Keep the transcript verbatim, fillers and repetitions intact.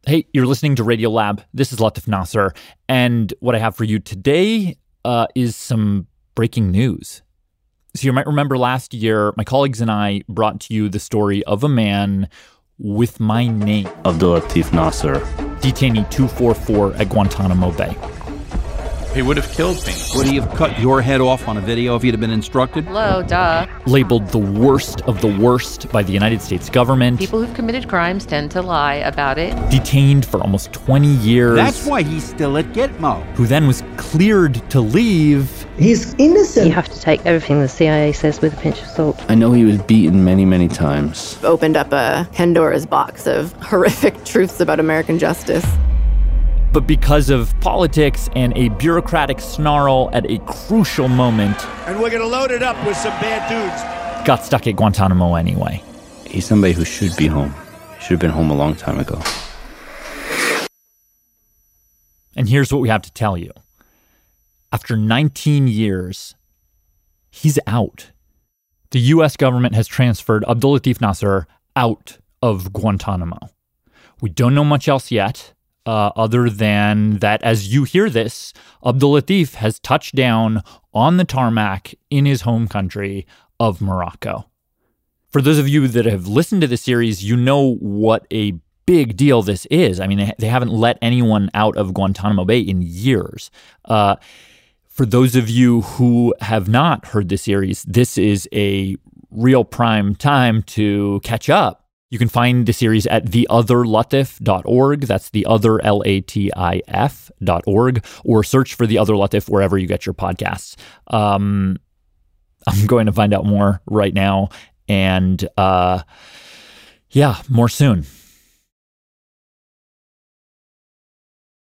Hey, you're listening to Radiolab. This is Latif Nasser. And what I have for you today uh, is some breaking news. So you might remember last year, my colleagues and I brought to you the story of a man with my name. Abdulatif Nasser. Detainee two forty-four at Guantanamo Bay. He would have killed me. Would he have cut your head off on a video if he'd have been instructed? Hello, duh. Labeled the worst of the worst by the United States government. People who've committed crimes tend to lie about it. Detained for almost twenty years. That's why he's still at Gitmo. Who then was cleared to leave. He's innocent. You have to take everything the C I A says with a pinch of salt. I know he was beaten many, many times. Opened up a Pandora's box of horrific truths about American justice. But because of politics and a bureaucratic snarl at a crucial moment, and we're going to load it up with some bad dudes, got stuck at Guantanamo anyway. He's somebody who should be home. He should have been home a long time ago. And here's what we have to tell you. After nineteen years, he's out. The U S government has transferred Abdulatif Nasser out of Guantanamo. We don't know much else yet. Uh, other than that, as you hear this, Abdulatif has touched down on the tarmac in his home country of Morocco. For those of you that have listened to the series, you know what a big deal this is. I mean, they, they haven't let anyone out of Guantanamo Bay in years. Uh, for those of you who have not heard the series, this is a real prime time to catch up. You can find the series at the other latif dot org. That's the other, L A T I F dot org, or search for The Other Latif wherever you get your podcasts. Um, I'm going to find out more right now. And uh, yeah, more soon.